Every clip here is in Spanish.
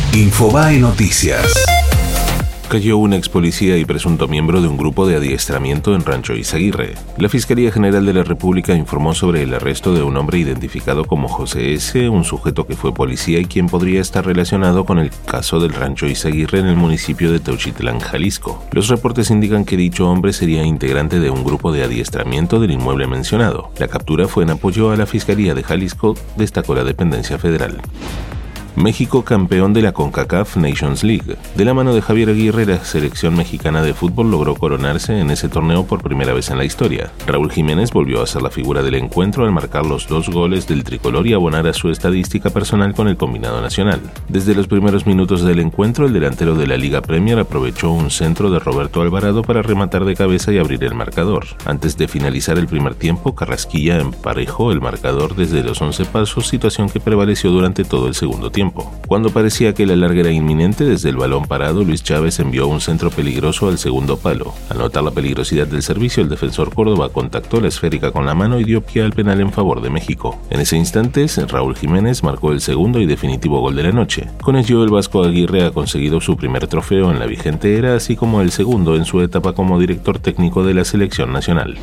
Infobae Noticias. Cayó un ex policía y presunto miembro de un grupo de adiestramiento en Rancho Izaguirre. La Fiscalía General de la República informó sobre el arresto de un hombre identificado como José S., un sujeto que fue policía y quien podría estar relacionado con el caso del Rancho Izaguirre en el municipio de Teuchitlán, Jalisco. Los reportes indican que dicho hombre sería integrante de un grupo de adiestramiento del inmueble mencionado. La captura fue en apoyo a la Fiscalía de Jalisco, destacó la dependencia federal. México campeón de la CONCACAF Nations League. De la mano de Javier Aguirre, la selección mexicana de fútbol logró coronarse en ese torneo por primera vez en la historia. Raúl Jiménez volvió a ser la figura del encuentro al marcar los 2 goles del tricolor y abonar a su estadística personal con el combinado nacional. Desde los primeros minutos del encuentro, el delantero de la Liga Premier aprovechó un centro de Roberto Alvarado para rematar de cabeza y abrir el marcador. Antes de finalizar el primer tiempo, Carrasquilla emparejó el marcador desde los 11 pasos, situación que prevaleció durante todo el segundo tiempo. Cuando parecía que la larga era inminente, desde el balón parado, Luis Chávez envió un centro peligroso al segundo palo. Al notar la peligrosidad del servicio, el defensor Córdoba contactó la esférica con la mano y dio pie al penal en favor de México. En ese instante, Raúl Jiménez marcó el segundo y definitivo gol de la noche. Con ello, el Vasco Aguirre ha conseguido su primer trofeo en la vigente era, así como el segundo en su etapa como director técnico de la selección nacional.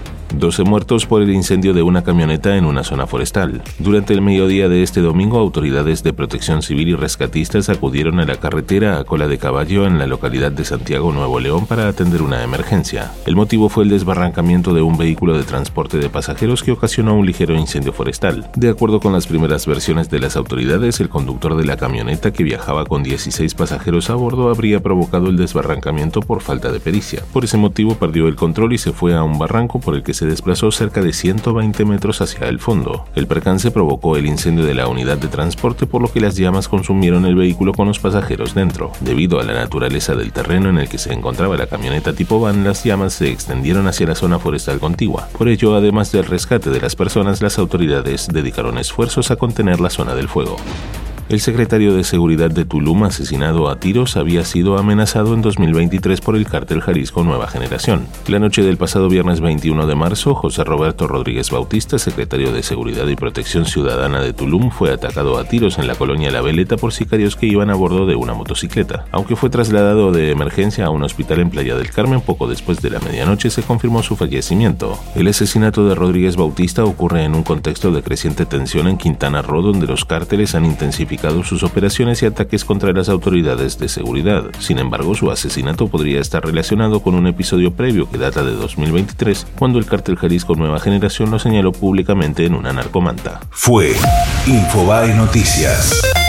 12 muertos por el incendio de una camioneta en una zona forestal. Durante el mediodía de este domingo, autoridades de protección civil y rescatistas acudieron a la carretera a Cola de Caballo en la localidad de Santiago, Nuevo León, para atender una emergencia. El motivo fue el desbarrancamiento de un vehículo de transporte de pasajeros que ocasionó un ligero incendio forestal. De acuerdo con las primeras versiones de las autoridades, el conductor de la camioneta, que viajaba con 16 pasajeros a bordo, habría provocado el desbarrancamiento por falta de pericia. Por ese motivo perdió el control y se fue a un barranco por el que se desplazó cerca de 120 metros hacia el fondo. El percance provocó el incendio de la unidad de transporte, por lo que las llamas consumieron el vehículo con los pasajeros dentro. Debido a la naturaleza del terreno en el que se encontraba la camioneta tipo van, las llamas se extendieron hacia la zona forestal contigua. Por ello, además del rescate de las personas, las autoridades dedicaron esfuerzos a contener la zona del fuego. El secretario de Seguridad de Tulum, asesinado a tiros, había sido amenazado en 2023 por el cártel Jalisco Nueva Generación. La noche del pasado viernes 21 de marzo, José Roberto Rodríguez Bautista, secretario de Seguridad y Protección Ciudadana de Tulum, fue atacado a tiros en la colonia La Veleta por sicarios que iban a bordo de una motocicleta. Aunque fue trasladado de emergencia a un hospital en Playa del Carmen, poco después de la medianoche se confirmó su fallecimiento. El asesinato de Rodríguez Bautista ocurre en un contexto de creciente tensión en Quintana Roo, donde los cárteles han intensificado sus operaciones y ataques contra las autoridades de seguridad. Sin embargo, su asesinato podría estar relacionado con un episodio previo que data de 2023, cuando el cártel Jalisco Nueva Generación lo señaló públicamente en una narcomanta. Fue Infobae Noticias.